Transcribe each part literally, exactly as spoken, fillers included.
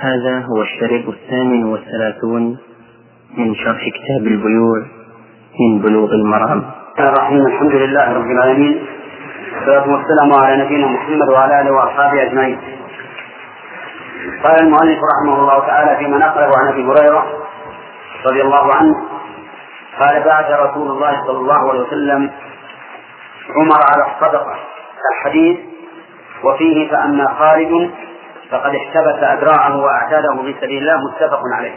هذا هو الشريط الثامن والثلاثون من شرح كتاب البيوع من بلوغ المرام. الرحيم. الحمد لله رب العالمين، والصلاة والسلام على نبينا محمد وعلى آله وأصحابه أجمعين. قال المؤلف رحمه الله تعالى فيما نقله عن أبي هريرة رضي الله عنه قال: بعث رسول الله صلى الله عليه وسلم عمر على الصدقة. الحديث وفيه: فأما خالد فقد احتبس أدراعه وأعتاده في سبيل الله، متفق عليه.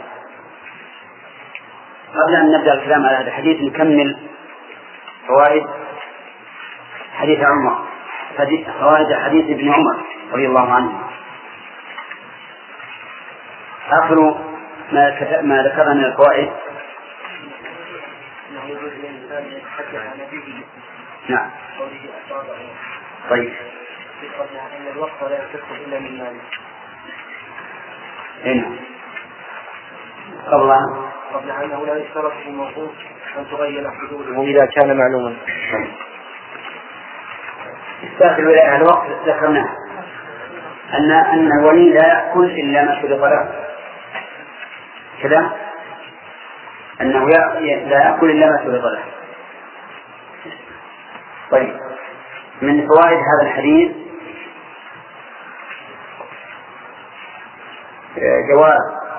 قبل أن نبدأ الكلام على هذا الحديث نكمل فوائد حديث عمر، فوائد حديث ابن عمر رضي الله عنه. آخر ما, ما ذكرنا من الفوائد. نعم. طيب. أن الوقت لا يكف إلا من ماله. هنا قبل قبل أنه لا يشترط في الموقوف أن تغير حدوده إذا كان معلوما. إثبات الولاية على الوقت ذكرناه أن أن الولي لا يأكل إلا ما شرط له، كذا أنه لا يأكل إلا ما شرط له. طيب، من فوائد هذا الحديث جواز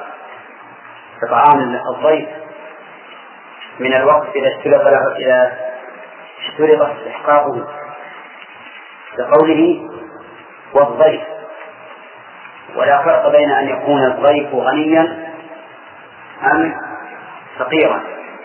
إطعام الضيف من الوقت إذا اشترط له إذا اشترط استحقاقه، لقوله والضيف، ولا فرق بين أن يكون الضيف غنيا أم فقيرا.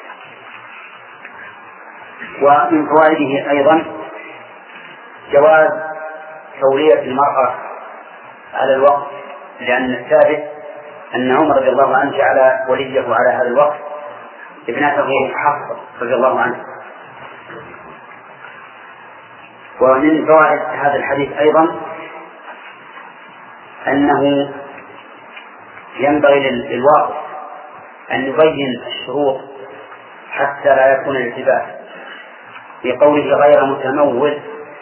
ومن فوائده أيضا جواز تولية المرأة على الوقت، لأن الثابت أن عمر رضي الله عنه جعل وليه على هذا الوقت ابنته حفصة رضي الله عنه. ومن فوائد هذا الحديث أيضا أنه ينبغي للواقف أن يبين الشروط حتى لا يكون الالتباس، في قوله غير متمول،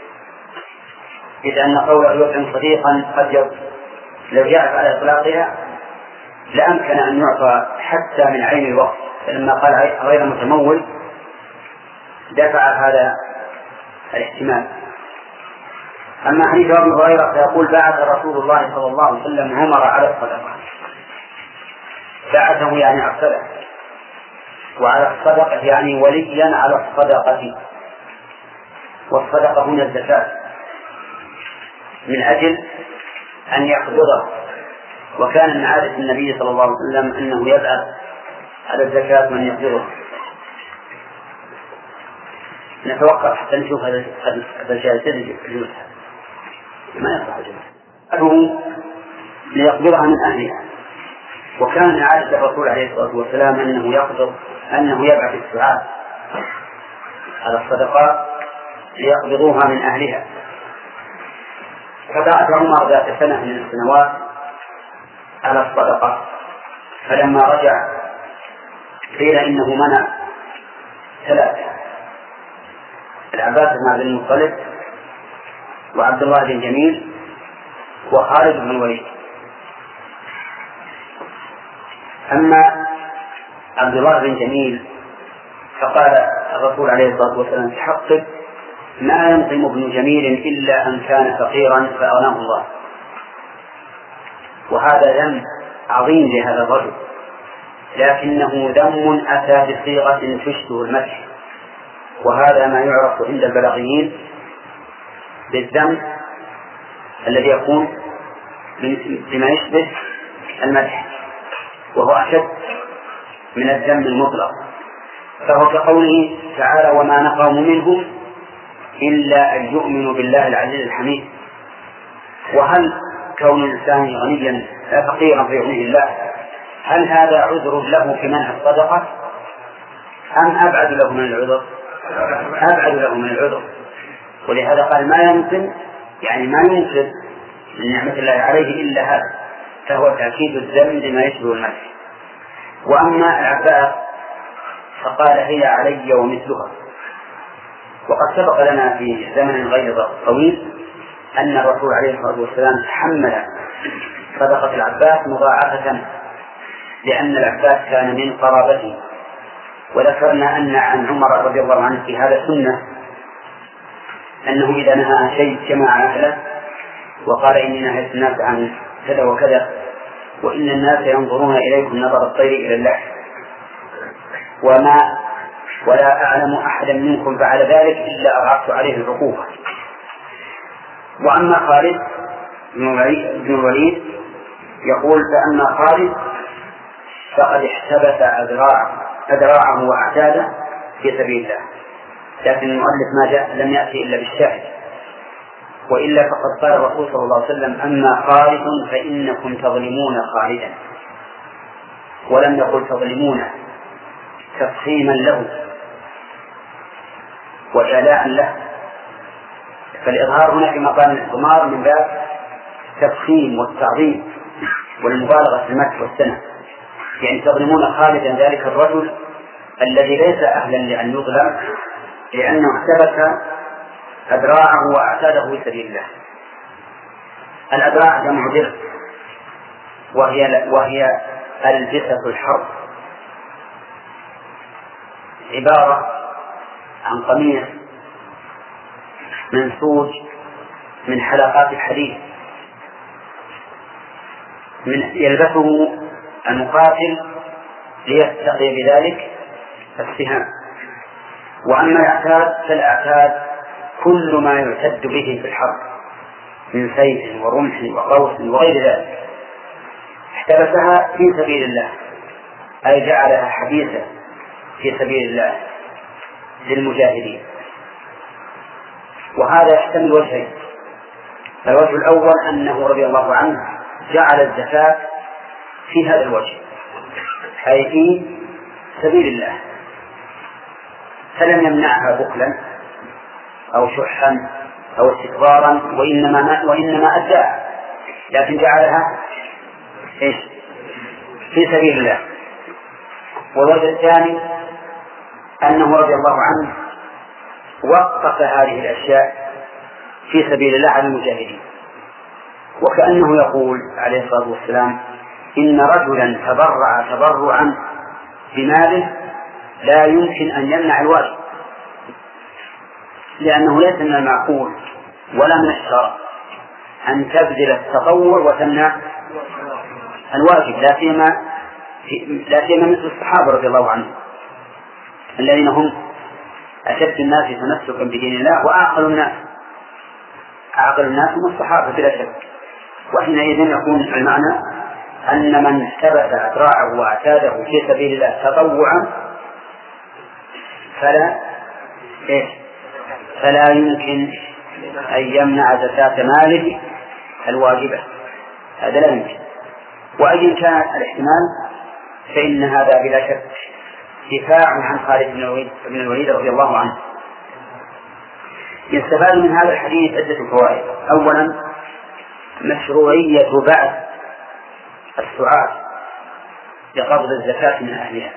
إذ أن قوله يطعم صديقا قد لو جاءت على إطلاقها لأمكن أن يعطى حتى من عين الوقت، فلما قال غير متمول دفع هذا الاحتمال. أما حديث أبي هريرة فيقول: بعث رسول الله صلى الله عليه وسلم عمر على الصدقة. بعثه يعني أرسله، وعلى الصدقة يعني وليا على الصدقة، والصدقة هنا الزكاة، من أجل أن يقبضه. وكان من عادة النبي صلى الله عليه وسلم أنه يبعث على الزكاة من يقبضه. نتوقف حتى نشوف هذا الجائزة جوزها ما يصح جوزها ليقبضها من أهلها. وكان من عادة الرسول عليه الصلاة والسلام أنه يقبض أنه يبعث السعاة على الصدقات ليقبضوها من أهلها. فبعث عمر ذات سنة من السنوات على الصدقة، فلما رجع قيل إنه منع ثلاثة: العباس بن عبد المطلب، وعبد الله بن جميل، وخالد بن الوليد. أما عبد الله بن جميل فقال الرسول عليه الصلاة والسلام: تحقق ما ينقم ابن جميل إلا أن كان فقيرا فأغناه الله. وهذا ذنب عظيم لهذا الرجل، لكنه ذم أتى بصيغة تشبه المدح، وهذا ما يعرف عند البلاغيين بالذم الذي يكون بما يشبه المدح، وهو أشد من الذم المطلق. فهو كقوله تعالى: وما نقموا منهم إلا أن يؤمنوا بالله العزيز الحميد. وهل كون الإنسان غنيا فقيرا في يغنيه الله، هل هذا عذر له في منع الصدقة أم أبعد له من العذر؟ أبعد له من العذر. ولهذا قال: ما يمكن، يعني ما يمكن من نعمة الله عليه إلا هذا، فهو تأكيد الذم بما يشبه المدح. وأما العباس فقال: هي علي ومثلها. وقد سبق لنا في زمن غير طويل أن الرسول عليه الصلاة والسلام تحمل صدقة العباس مضاعفة، لأن العباس كان من قرابته. وذكرنا أن عن عمر رضي الله عنه في هذا سنة، أنه إذا نهى عن شيء جمع أهله وقال إني نهيت الناس عن كذا وكذا، وإن الناس ينظرون إليكم نظر الطير إلى اللحم، وما ولا أعلم أحدا منكم فعل ذلك إلا أضعفت عليه العقوبة. وأما خالد بن الوليد يقول: فأما خالد فقد احتبس أذراعه وأعتاده في سبيل الله. لكن المؤلف ما جاء لم يأتي إلا بالشاهد، وإلا فقد قال الرسول صلى الله عليه وسلم: أما خالد فإنكم تظلمون خالدا، ولم يقل تظلمونه تفخيما له وإعلاء له، فالإظهار هنا في مقام الإضمار من باب تفخيم والتعظيم والمبالغة في المدح والثناء. يعني تظلمون خالدا ذلك الرجل الذي ليس أهلا لأن يظلم، لأنه احتبس أذراعه وأعتاده في سبيل الله. الأذراع جمع درع، وهي وهي ألبسة الحرب، عبارة عن قميص منسوج من حلقات الحديد من يلبسه المقاتل ليستقي بذلك السهام. وأما الأعتاد فالأعتاد كل ما يعتد به في الحرب من سيف ورمح وقوس وغير ذلك، احتبسها في سبيل الله، أي جعلها حديثة في سبيل الله للمجاهدين. وهذا يحتمل وجهين: الوجه الأول أنه رضي الله عنه جعل الزكاة في هذا الوجه، أي في سبيل الله، فلم يمنعها بخلا أو شحا أو استكبارا، وإنما وإنما أداها، لكن جعلها إيش؟ في سبيل الله. والوجه الثاني أنه رضي الله عنه وقف هذه الأشياء في سبيل الله على المجاهدين، وكأنه يقول عليه الصلاة والسلام: إن رجلا تبرع تبرعا بماله لا يمكن أن يمنع الواجب، لأنه ليس من المعقول ولا من الشرع أن تبذل التطوع وتمنع الواجب، لا سيما لا سيما مثل الصحابة رضي الله عنهم الذين هم أشد الناس تمسكا بدين الله وأعقل الناس. أعقل الناس هم الصحابة بلا شك. وحينئذ يكون المعنى أن من احتبس أذراعه وأعتاده في سبيل الله تطوعا فلا إيه؟ فلا يمكن أن يمنع زكاة ماله الواجبة، هذا لا يمكن. وأيا كان الاحتمال فإن هذا بلا شك دفاع عن خالد بن الوليد رضي الله عنه. يستفاد من هذا الحديث عدة فوائد: أولا مشروعية بعث السعاة لقبض الزكاة من أهلها.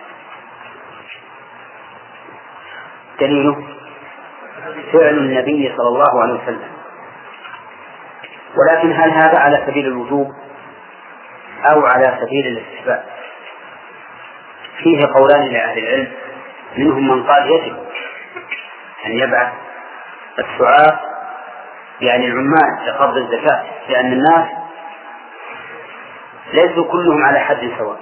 دليله فعل النبي صلى الله عليه وسلم. ولكن هل هذا على سبيل الوجوب أو على سبيل الاستحباب؟ فيه قولان لأهل العلم، منهم من قال يجب أن يبعث السعاة يعني العمال لقبض الزكاة، لأن الناس ليسوا كلهم على حد سواء.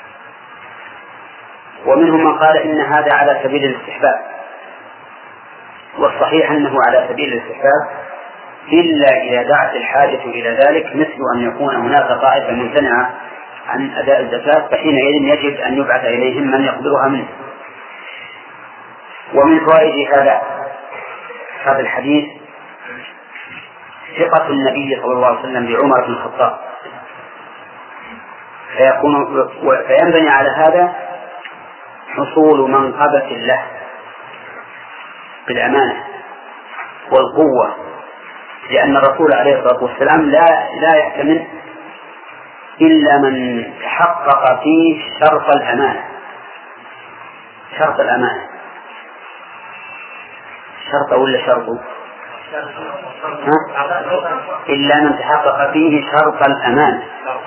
ومنهم من قال إن هذا على سبيل الاستحباب، والصحيح أنه على سبيل الاستحباب إلا إذا دعت الحاجة إلى ذلك، مثل أن يكون هناك طائفة ممتنعة عن أداء الزكاة، فحينئذ يجب أن يبعث إليهم من يقبلها منه. ومن فوائد هذا هذا الحديث ثقة النبي صلى الله عليه وسلم بعمر بن الخطاب، فيكون فينبني على هذا حصول منقبة له بالأمانة والقوة، لأن الرسول عليه الصلاة والسلام لا لا يأتمن إلا من تحقق فيه شرط الأمانة. شرط الأمانة شرط ولا شرط إلا من تحقق فيه شرط الأمان،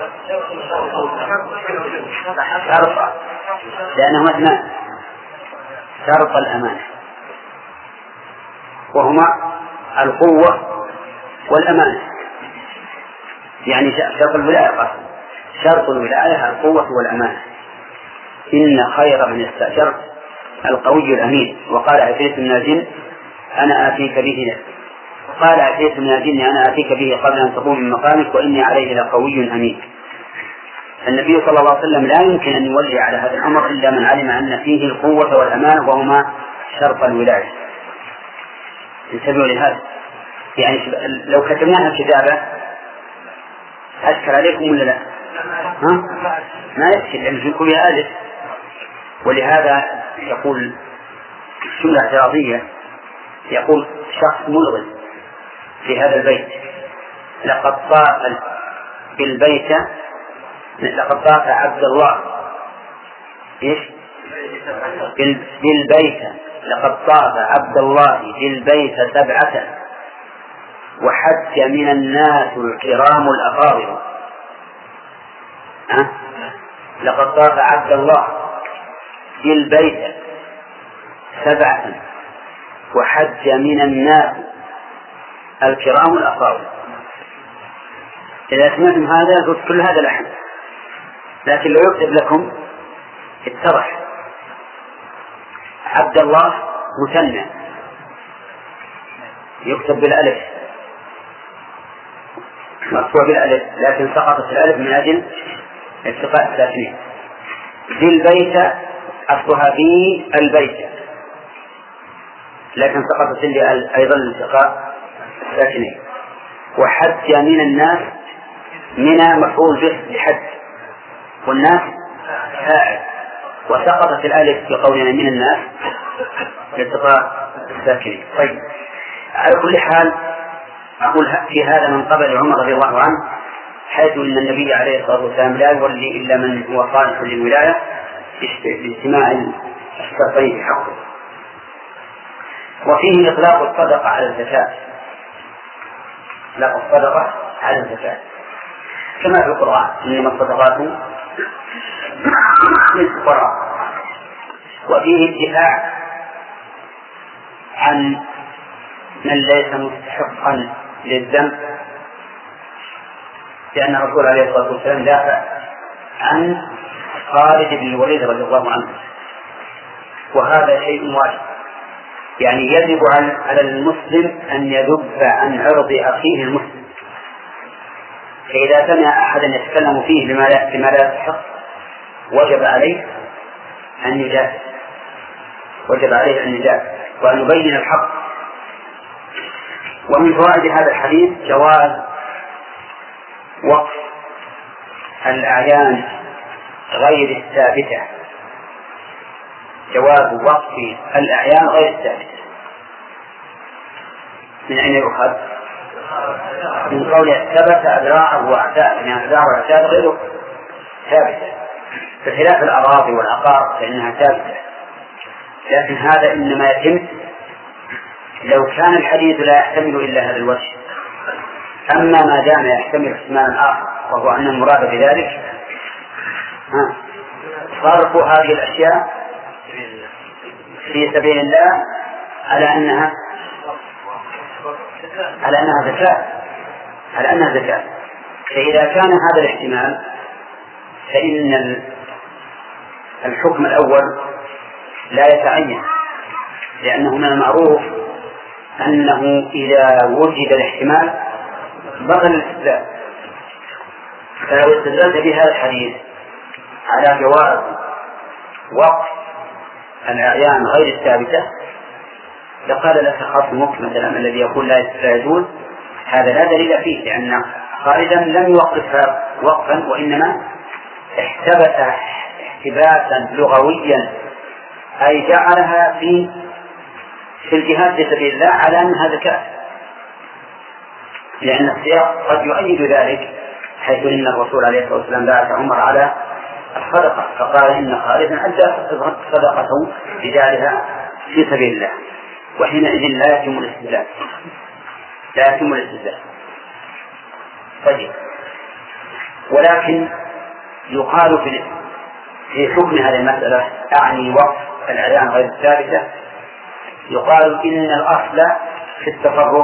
شرط، لأنهما اثنان، شرط الأمان وهما القوة والأمانة. يعني شرط الولاية، شرط الولاية القوة والأمانة. إن خير من استأجرت القوي الأمين. وقال عفريت من الجن أنا آتيك به قال عفريت من الجن أنا آتيك به قبل أن تقوم من مقامك وإني عليه لقوي أمين. النبي صلى الله عليه وسلم لا يمكن أن يولي على هذا الأمر إلا من علم أن فيه القوة والأمانة وهما شرط الولاية. انتبهوا لهذا. يعني لو كتبناها كتابة أشكر عليكم ولا لا؟ ها؟ ما يشكل لأن في كلها ألف. ولهذا يقول جملة اعتراضية، يقول شخص ملغز في هذا البيت لقد طاف بالبيت لقد طاف عبد الله إيش بالبيت لقد طاف عبد الله بالبيت سبعة وحج من الناس الكرام الأفاضل. أه؟ لقد طاف عبد الله بالبيت سبعة وحج من الناس الكرام الأفاضل. إذا سمعتم هذا قلت كل هذا لحن، لكن لو يكتب لكم اتضح. عبد الله مثنى يكتب بالألف مرفوع بالألف، لكن سقطت الألف من أجل التقاء الساكنين. في البيت أصلها في البيت، لكن سقطت اللي أيضا التقاء الساكنين. وحج من الناس، من مفعول به بحج والناس فاعل، وسقطت الألف بقولنا من الناس لالتقاء الساكنين. طيب، على كل حال أقول في هذا من قبل عمر رضي الله عنه، حيث أن النبي عليه الصلاة والسلام لا يولي إلا من هو صالح للولاية باجتماع الشرطين بحقه. وفيه إطلاق الصدقة على الزكاة، إطلاق الصدقة على الزكاة كما في القرآن إنما الصدقات للفقراء. وفيه الدفاع عن من ليس مستحقا للذنب، لأن الرسول عليه الصلاة والسلام دافع عن خالد بن الوليد رضي الله عنه، وهذا شيء واجب. يعني يجب على المسلم أن يذب عن عرض أخيه المسلم، فإذا سمع أحدا يتكلم فيه بما لا يستحق وجب عليه أن يجاهد، وجب عليه أن يجاهد وأن يبين الحق. ومن فوائد هذا الحديث جواز وقف الأعيان غير الثابتة، جواز وقف الأعيان غير الثابتة. من أين يؤخذ؟ من قول ثبت أذراعه وأعتاد، من أذراع وأعتاد غير ثابتة، بخلاف الأراضي والعقار فإنها ثابتة. لكن هذا إنما يتم لو كان الحديث لا يحتمل إلا هذا الوجه. أما ما دام يحتمل احتمالا آخر وهو أن المراد بذلك صرف هذه الأشياء في سبيل الله على أنها على أنها زكاة على أنها زكاة. فإذا كان هذا الاحتمال فإن الحكم الأول لا يتعين، لأنه من المعروف أنه إذا وجد الاحتمال بطل الاستدلال. فلو استدللت بهذا الحديث على جواز وقف الأعيان غير الثابتة لقال لك خصمك مثلا الذي يقول لا يجوز، هذا لا دليل فيه، لأن خالدا لم يوقفها وقفا وإنما احتبس احتباسا لغويا، أي جعلها في في الجهاد في سبيل الله على أنها زكاة، لأن السياق قد يؤيد ذلك، حيث إن الرسول عليه الصلاة والسلام بعث عمر على الصدقة فقال إن خالدا أدى صدقته بجعلها في سبيل الله، وحينئذ لا يتم الاستدلال. لا يتم الاستدلال. طيب، ولكن يقال في في حكم هذه المسألة، أعني وقف الأعيان غير الثابتة، يقال إن الأصل في التصرف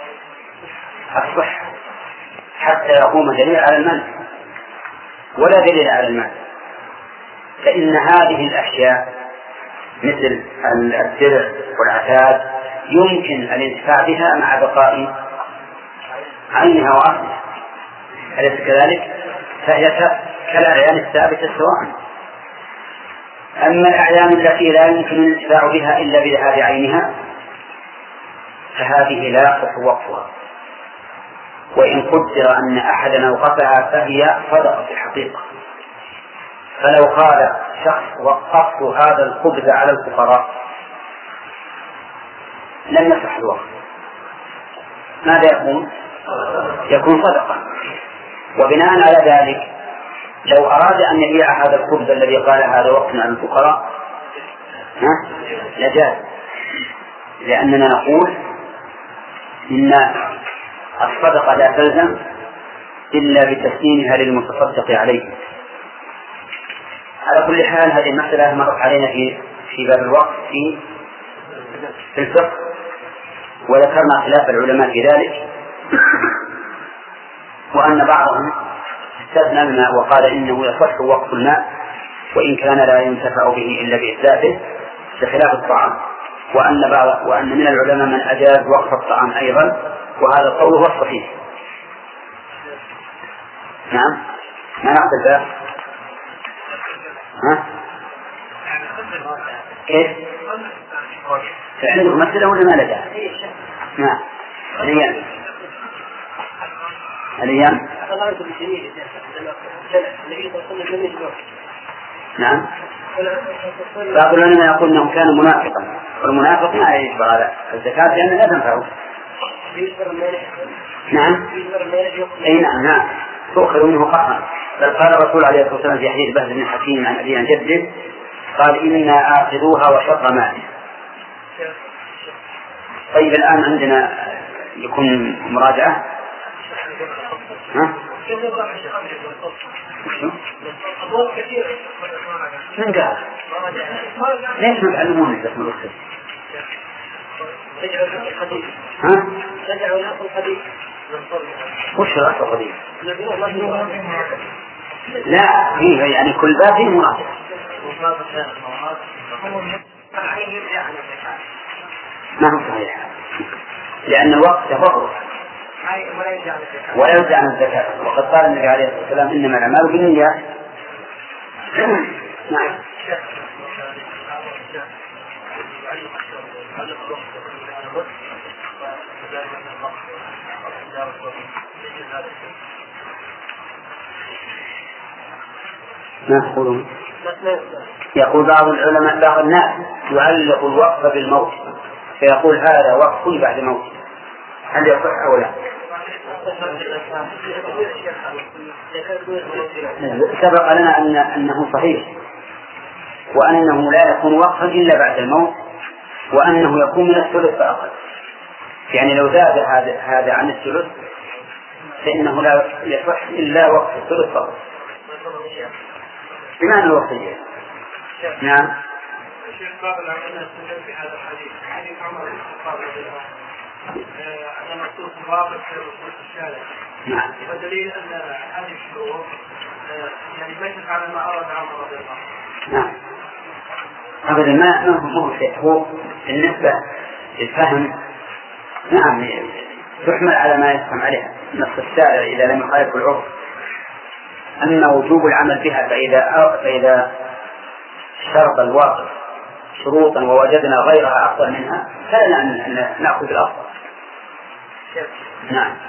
الصحة حتى يقوم دليل على المنع، ولا دليل على المنع، فإن هذه الأشياء مثل الدرع والعتاد يمكن الانتفاع بها مع بقاء عينها وأصلها، أليس كذلك؟ فهي كالأعيان الثابتة سواء. أما الأعيان التي لا يمكن الانتفاع بها إلا بذهاب عينها فهذه لا يصح وقفها، وإن قدر أن أحدا أوقفها فهي صدقة في الحقيقة. فلو قال شخص وقفت هذا الخبز على الفقراء لم يصح الوقف، ماذا يكون؟ يكون صدقة. وبناء على ذلك لو أراد أن يبيع هذا الخبز الذي قال هذا وقف على الفقراء لجاز، لأننا نقول إن الصدقة لا تلزم إلا بتسليمها للمتصدق عليه. على كل حال هذه المسألة مرت علينا في في باب الوقف في في الفقه، وذكرنا خلاف العلماء في ذلك، وأن بعضهم استثنى الماء وقال إنه يصح وقف الماء وإن كان لا ينتفع به إلا بإتلافه بخلاف الطعام، وأن بعض وأن من العلماء من أجاز وقف الطعام أيضا، وهذا القول هو الصحيح. نعم، ما نعقل ذا؟ ها؟ كيف؟ عندكم مسألة ولا ما لدى؟ نعم. الأيام الأيام نعم. بعض العلماء يقول أنه كان منافقا، والمنافق ما يجبر على الزكاة لأنه لا تنفعه. نعم. أي نعم نعم تؤخذ منه قهرا، بل قال الرسول عليه الصلاة والسلام في حديث بهز بن حكيم عن أبي عن جده قال إنا آخذوها وشر مالي. طيب الآن عندنا يكون مراجعة. ها؟ من قال؟ ليش ما تعلمون الزكاة الأخرى؟ ها؟ وش رأس القديم؟ لا فيه يعني كل باب فيه مراجعة. ما هو صحيح، لأن الوقت تفرق ولا يرجع عن الزكاة، وقد قال النبي عليه الصلاة والسلام إنما الأعمال بالنيات. نعم. ما يقولون؟ يقول بعض العلماء بعض الناس يعلق الوقف بالموت، فيقول هذا وقف بعد موت، هل يصح أو لا؟ سبق لنا أن أنه صحيح، وأنه لا يكون وقفا إلا بعد الموت، وأنه يكون من الثلث فأقل، يعني لو زاد هذا هذا عن الثلث فإنه لا يصح إلا وقف الثلث فقط. بمعنى الوقتية. نعم. الشيخ باب العلماء في هذا الحديث حديث عمر بن الخطاب رضي الله عنه أن مكتوب ضابط في الشارع. نعم. ودليل أن هذه الشروط يعني ليست على ما أراد عمر رضي الله عنه. نعم. أبدا ما ما هو شيء، هو بالنسبة للفهم نعم تحمل على ما يفهم عليها نص الشارع إذا لم يخالف العرف. أما وجوب العمل بها فإذا فإذا شرط الواقع شروطا ووجدنا غيرها أفضل منها فلنا أن نأخذ الأفضل. نعم.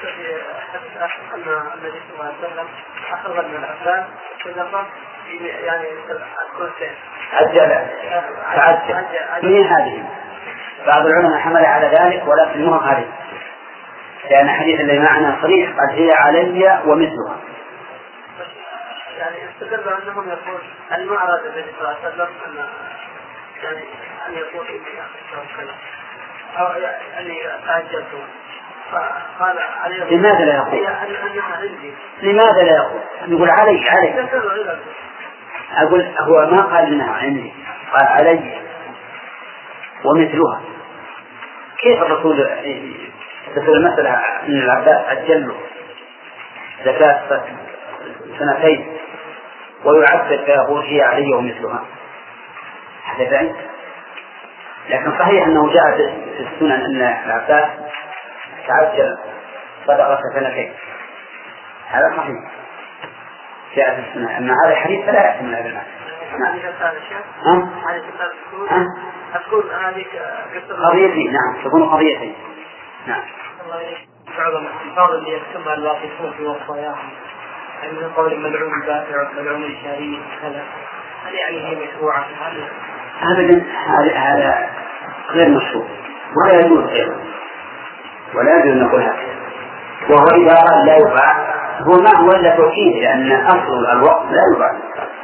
أن النبي صلى الله عليه وسلم أخذ من الأفلام صدقة يعني كل شيء. عجل تعجل من هذه. بعض العلماء حمل على ذلك ولكن مو هذه، لأن حديث اللي معنا صريح قد هي علي ومثلها. يعني استدل أنهم يقول هل ما أراد النبي صلى الله عليه وسلم أن يعني أن يقول إني أخذ كذا أو أني أعجلت قال لماذا لا يقول؟ لماذا لا يقول؟ يقول علي علي. أقول هو ما قال منها عندي، قال علي ومثلها. كيف الرسول تقول المسألة من العباس أجله زكاة سنتين ويعبد فيقول هي علي ومثلها؟ هذا بعيد. لكن صحيح أنه جاء في السنن أن العباس تعجل صدقة سنتين، هذا صحيح جاء في السنة. أما هذا الحديث فلا يحتمل هذا المعنى. نعم. أقول هذه قضيتين. نعم تكون قضيتين. نعم. بعض الألفاظ اللي يكتبها الواقفون في وصاياهم يعني من قول ملعون البائع ملعون الشاري هذا هل يعني هي مشروعة؟ أبدا هذا هذا غير مشروع ولا يجوز غيره ولا يجوز أن نقول هكذا. وهو إذا لا يباع هو ما هو إلا توكيد، لأن أصل الوقت لا يباع.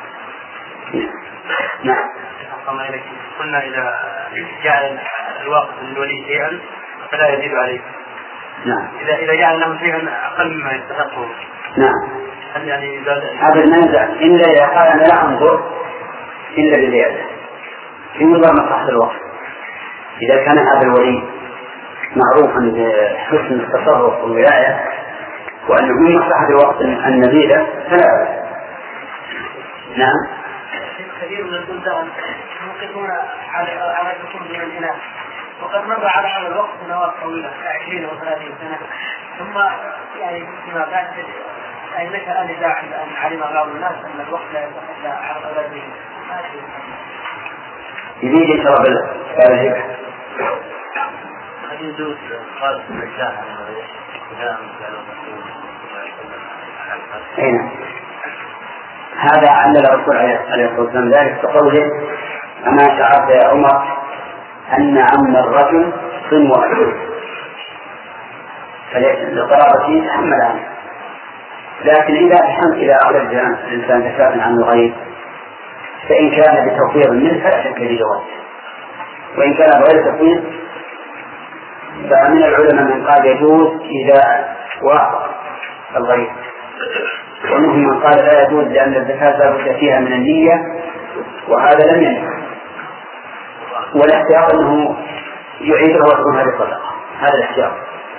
نعم. قلنا إذا جعل الوقت للولي شيئا فلا يزيد عليه. نعم. إذا إذا جعل له شيئا أقل مما يستحقه. نعم. هل يعني يزاد؟ هذا المنزع إلا إذا قال أنا لا أنظر إلا بالزيادة في نظام مصلحة الوقت. إذا كان هذا الولي معروفا بحسن التصرف والولاية وأنه من مصلحة الوقت النبيلة فلا. نعم. كثير من البلدان يوقفون على الحكم من الإناث وقد مر على هذا الوقت سنوات طويلة عشرين أو ثلاثين سنة ثم يعني فيما بعد يعني نشأ نداء أن علم بعض الناس أن الوقت لا يصح على أولادهم. يريد يشرب الفارغ. هل يجوز قال الرجال أين هذا علل الرسول عليه الصلاة والسلام ذلك بقوله أما شعرت يا عمر أن عم الرجل صم وأكل فلقرابته يتحمل عنه. لكن إذا أحسن إذا أخرج الإنسان زكاة عن الغير فإن كان بتوفير منه فلا شك في جواز، وإن كان بغير تفويض فمن العلماء من قال يجوز إذا وافق الغير، ومنهم من قال لا يجوز لأن الزكاة لا بد فيها من النية وهذا لم ينفع، والاحتياط أنه يعيده ويكون هذه الصدقة. هذا الاحتياط.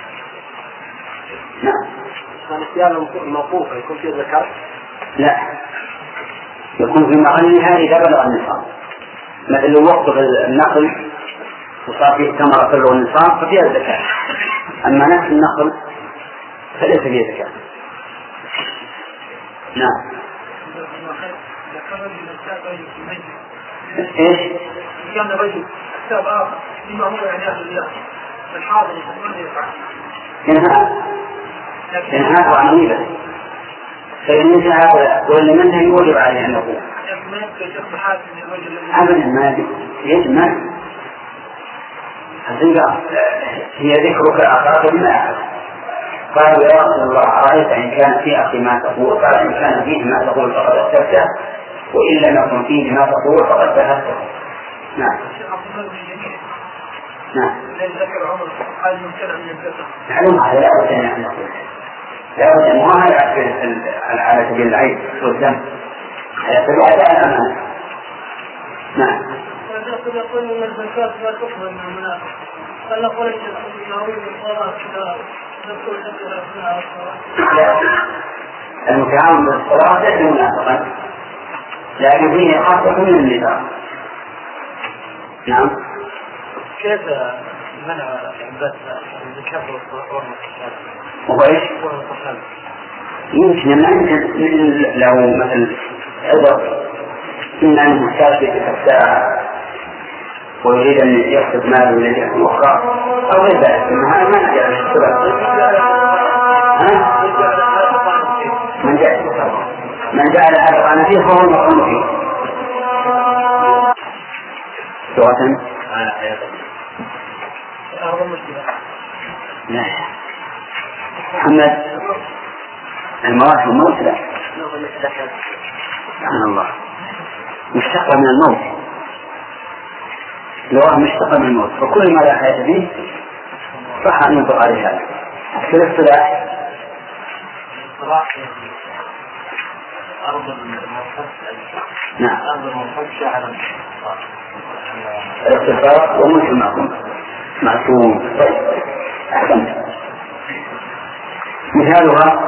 نعم. الاختيار الموقوفة يكون فيه زكاة؟ لا، يكون في محلها إذا بلغ النصاب، مثل وقت النخل وصار فيه ثمرة تبلغ النصاب ففيها الزكاة، أما نفس النخل فليس فيه زكاة. نعم. إيش؟ كان رجل كتاب آخر بما هو يعني أهل الله الحاضر يسمونه يفعل إنها إنها عميلة فإن هذا ولا منها يوجب عليه أن يقول أبدا ما يجب ما هي ذكرك أخاك بما أحد. قال يا رسول الله أرأيت إن كان في أخي ما تقول؟ قال إن كان فيه ما تقول فقد أكتبته وإن لم يكن فيه ما تقول فقد ذهبته. نعم. نعم. معلوم هذا لا بد أن نقول لا بد أن ما يعرف على سبيل العيب والذنب على سبيل الأمان. نعم. يقول أن الزكاة لا تقبل من المنافق فنقول إنه بالصلاة كذا نقول حتى لا المتعاون بالصلاة ليس منافقا لكن فيه خاصة من النفاق. نعم. كيف منع عبادة الزكاة والمصحف؟ وهو إيش؟ يمكن أن يمكن له مثل عذر إن أنه محتاج في الساعة ويريد أن يحسب ماله الذي أخرى أو غير ذلك. هذا ما نجعل السبب. من جعل من جعل هذا قال فيه فهو مقام فيه. لغة على حياتك. أعظم مشكلة. لا. محمد الموت والموت لا. سبحان الله. مشتقة من الموت. لغة مشتقة من الموت، وكل ما لا حياة فيه صح أن ينطق عليه هذا. في الاصطلاح أرض المنفذ. نعم. أرض المنفذ على الاختصار وملك المعصوم معصوم. طيب أحسنت. مثالها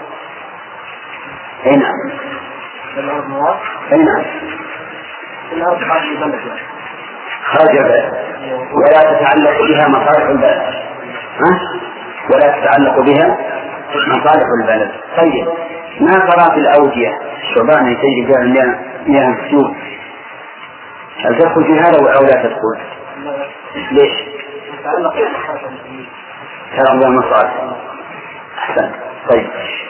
أي نعم الأرض مواد. أي نعم الأرض خارج البلد خارج البلد ولا تتعلق بها مصالح البلد. ها؟ ولا تتعلق بها مصالح البلد. طيب ما ترى في الأودية الشعبان يتجي فيها مياه السيول هل تدخل في هذا أو لا تدخل؟ ليش؟ ترى المصالح. أحسن. طيب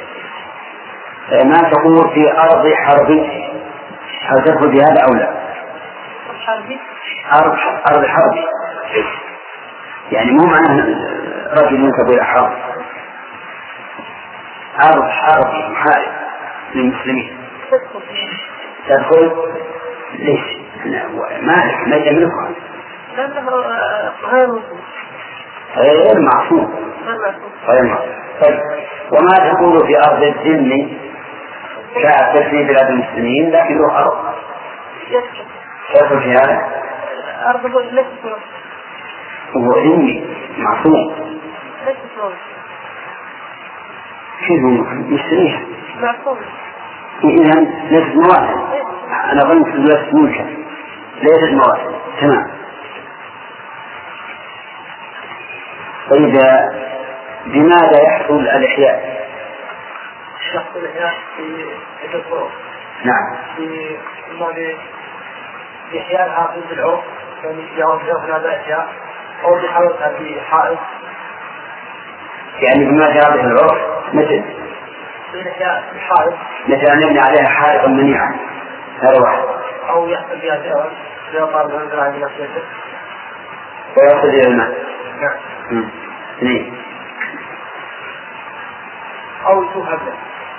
ما تقول في أرض حربي هل تدخل في هذا أو لا؟ أرض أرض حربي يعني مو معناه رجل ينسب إلى حرب. أرض حربي محارب للمسلمين تدخل. ليش؟ ما ما يملكها غير معصوم. غير معصوم. طيب وما تقول في أرض الذم كافر في بلاد المسلمين لكن له أرض تدخل في هذا؟ أرض ليست هو ذمي معصوم كيف مستريح معصوم. إذا ليست مواطن. أنا ظننت ليست ملكا ليست مواطن. تمام. طيب بماذا يحصل الإحياء؟ يحصل الإحياء في عدة طرق. نعم. في بإحياء العاقل بالعرف يعني يوم جاء هذا إحياء أو بحالتها في حائط يعني بما جاء به العرف مثل الإحياء في حائط مثل أن يبني عليها حائط منيعا هذا واحد أو يحصل بها جوال زي طالب ينزل على نفسه ويصل إلى الماء. نعم. اثنين أو يتوهب له.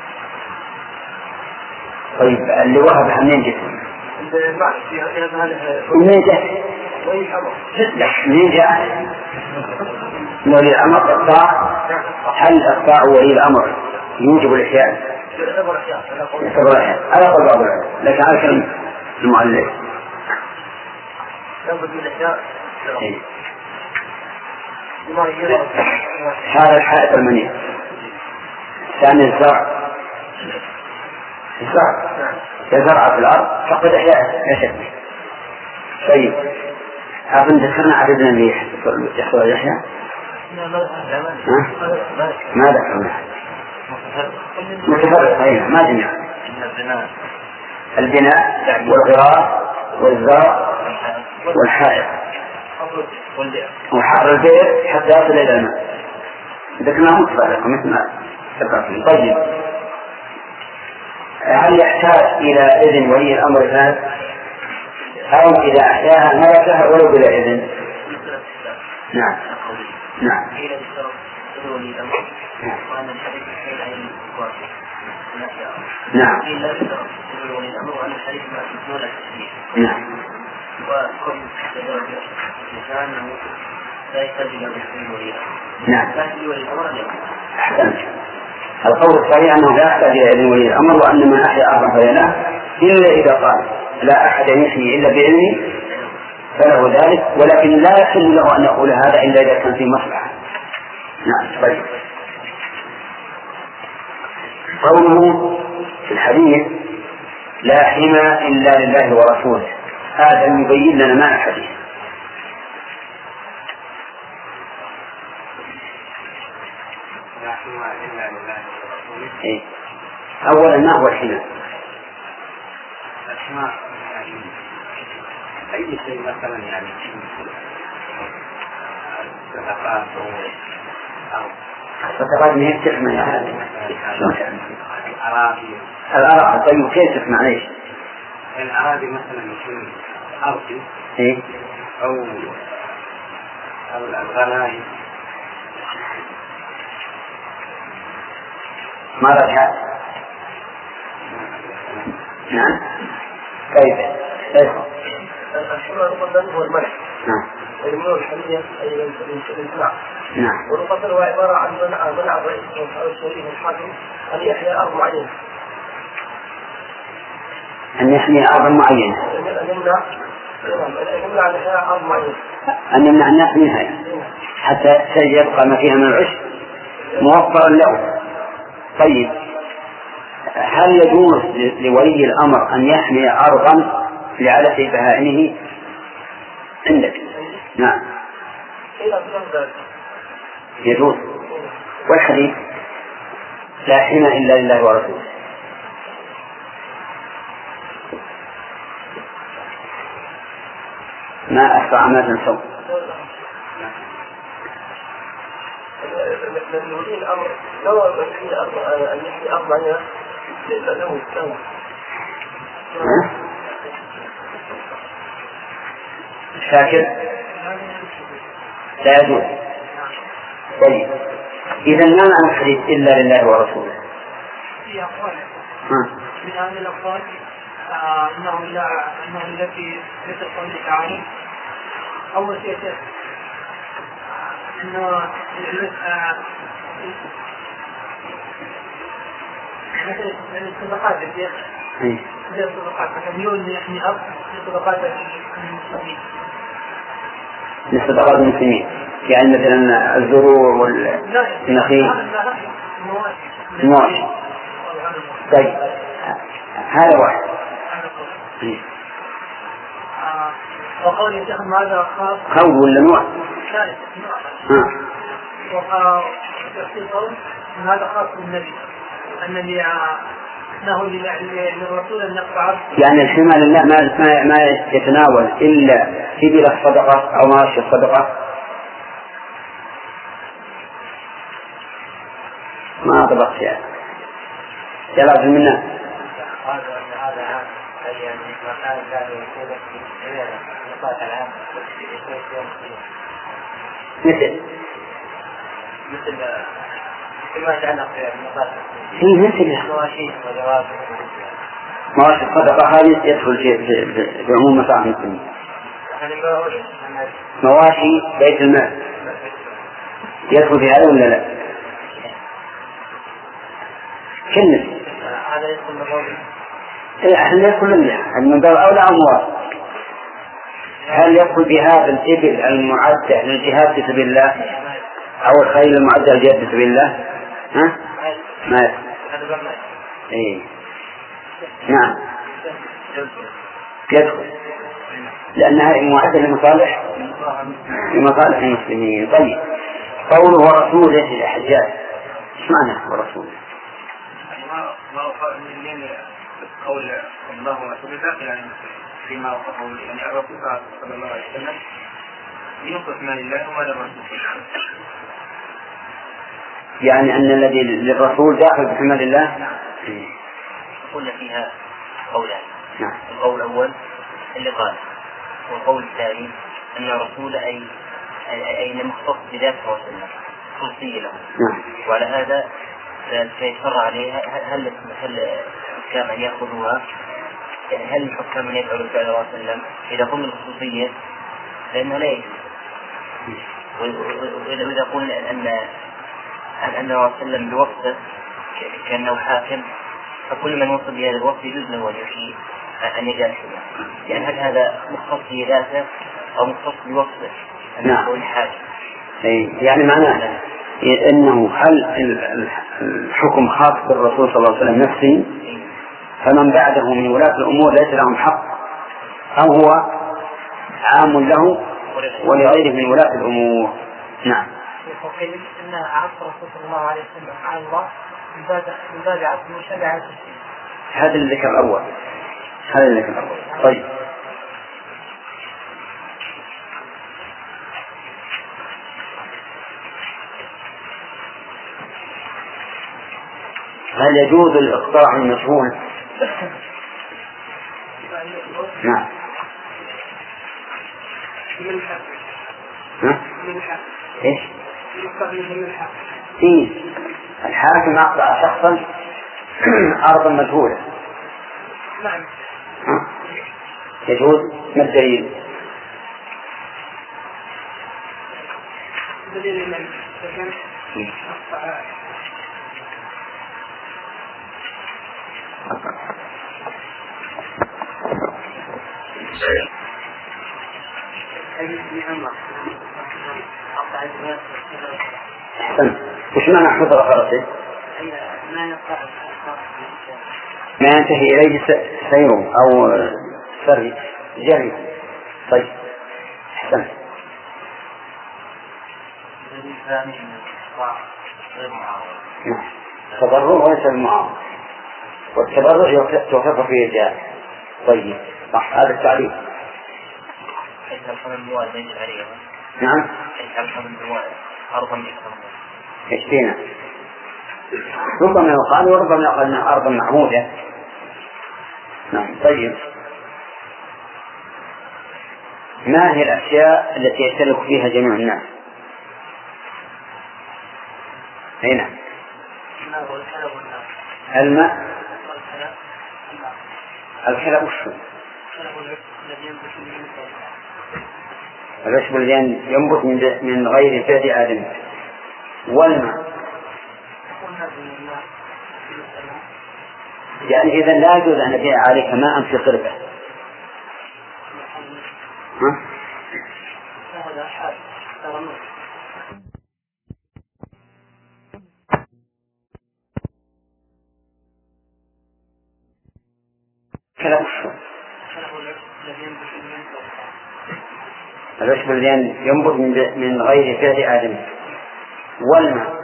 طيب اللي وهب منين جسم؟ الماء في هذا منين جاء؟ ولي الأمر. منين جاء؟ ولي الأمر إقطاع. هل إقطاع ولي الأمر يوجب الإحياء؟ يعتبر إحياء. يعتبر إحياء على قول بعض العلماء لكن على كلمة المؤلف لابد من الإحياء. هذا الحائط المنيع. ثاني الزرع. الزرع يزرع في الأرض فقد إحياء لا شك. طيب أظن ذكرنا عددنا اللي يحصل الإحياء. ما ذكرنا متفرق أيضا ما جميع البناء والغراء والزرع والحائط وحفر البيت حتى يصل إلى الماء. ذكرناه متفرقة مثل ما ذكرتم. طيب هل يحتاج إلى إذن ولي الأمر هذا أو إذا أحياها ملكها ولو بلا إذن؟ نعم. نعم. نعم. نعم. وكل لسانه لا يحتاج إلى ولي الأمر. نعم. لكن ولي الأمر لا. أحسنت. القول الصحيح أنه لا يحتاج إلى إذن ولي الأمر وأن من أحيا أرضا فله إلا إذا قال لا أحد يحيي إلا بعلمي فله ذلك ولكن لا يحل له أن يقول هذا إلا إذا كان في مصلحة. نعم. طيب قوله في الحديث لا حمى إلا لله ورسوله هذا يبين لنا معنى الحديث. لا حمى إلا لله ورسوله. إيه؟ أولا ما هو الحمى؟ الحمى يعني أي شيء مثلا يعني الصدقات أو الصدقات ما هي تحمى يا هذا الأراضي. الأراضي. طيب كيف تحمى عليش؟ الأراضي مثلا يكون أرضي إيه؟ أو أو الغنائم. ماذا كان؟ نعم. كيف؟ الحمى المقدم هو المنع. نعم. المنع الحمية أي الإمتناع. نعم. والمقدم هو عبارة عن منع منع الرئيس أو الشريف الحاكم أن يحيى أرض معينة. أن يحمي أرض معينة. أن يمنع أن يمنع أن يحيى أرض معينة. أن يمنع الناس منها حتى يبقى ما فيها من العشب موفرا له. طيب هل يجوز لولي الأمر أن يحمي أرضا لعلف بهائمه عندك؟ نعم يجوز. والحديث لا حمى إلا لله ورسوله. ما أسرع ما تنسوا. ولي الأمر لو أن يحمي أرض معينة له له شاكر لا يجوز. طيب إذا ما معنى الحديث إلا لله ورسوله؟ في أقوال ها. من هذه الأقوال أنه لا أنه التي ليس قول تعالى. أول شيء أنه مثل الصدقات الشيخ مثل الصدقات مثل يقول يحمي أرض لصدقات المسلمين. لصدقات المسلمين يعني مثلا الزروع والنخيل المواشي. طيب هذا واحد. وقول يتخذ هذا خاص قول ولا نوع؟ ثالث ها. وقال قول هذا خاص بالنبي النبي انه للرسول ان يقطع. يعني الحمى لله ما ما ما يتناول الا إبل الصدقه او ماشي الصدقه. ما طبقت يعني يلا منا. هذا هذا يعني مكان كان يكون في نقاط العام مثل مثل ما يتعلق بالنقاط في مثل مواشي وجواب مواشي الصدقة هذه يدخل في بعموم مطاعم المسلمين. مواشي بيت المال يدخل في هذا ولا لا؟ كلمة هذا يدخل من احنا يدخل منها من باب أولى أموال. هل يدخل بهذا الإبل المعدة للجهاد في سبيل الله أو الخيل المعدة للجهاد في سبيل الله؟ ها؟ ما يدخل. إيه. نعم يدخل لأنها معدة لمصالح لمصالح المسلمين. طيب قوله ورسوله يا حجاج ايش معنى ورسوله؟ ما قول الله ورسوله يعني فيما وقفه يعني الرسول صلى الله عليه وسلم ينقص ما لله وما للرسول. يعني أن الذي للرسول داخل بحمد الله. نعم. قلنا فيها قولان. نعم. القول الأول اللي قال والقول الثاني أن الرسول أي أي لم يختص بذاته وسلم خصوصية له. نعم. وعلى هذا سيشرع عليها هل هل الحكام أن يأخذوها يعني هل الحكام أن يفعلوا فعل الله صلى الله عليه وسلم إذا قلنا الخصوصية فإنه لا يجوز. وإذا قلنا أن أن الله صلى الله عليه وسلم بوصفه كأنه حاكم فكل من وصل بهذا الوصف يجوز له أن يحيي أن يجعل حكما. يعني هل هذا مختص بذاته أو مختص بوصفه أنه هو الحاكم؟ يعني معناه إنه هل الحكم خاص بالرسول صلى الله عليه وسلم نفسه فمن بعده من ولاة الأمور ليس لهم حق أو هو عام له ولغيره من ولاة الأمور. نعم. وقيل أن عصر الرسول صلى الله عليه وسلم على الله من باب عصر مشابهة. هذا الذكر الأول. هذا الذكر الأول. طيب هل يجوز الإقطاع المجهول؟ نعم. ها؟ إيش؟ إيه الحاكم أقطع شخصا أرضا مجهولة. نعم. يجوز. ما الدليل؟ أحسن. وش معنى حضر فرسه؟ ما ينتهي إليه سيره أو سري جري. طيب أحسن. التضرع وليس المعارض، والتضرع توفق فيه الجهل. طيب صح هذا التعريف. نعم اشتينا ربما يقال وربما يقال انها ارضا معموده. نعم. طيب ما هي الاشياء التي يشترك فيها جميع الناس؟ هنا الماء الحلب وشو العشب الذي ينبت من غير فعل آدم والماء. يعني إذا لا يجوز أن أبيع عليك ماء في قربة. ها؟ كلام الشو العشب الذي ينبت من غير فعل آدم والماء.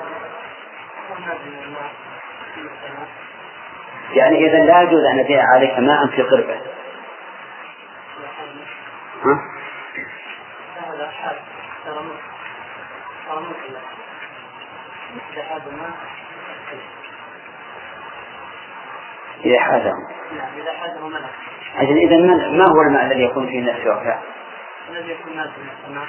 يعني إذا لا يجوز أن أبيع عليك ماء في قربة. ها؟ إذا حاجه أجل. إذا ما هو الماء الذي يكون فيه نفس الشركاء؟ الذي يكون نازل من السماء.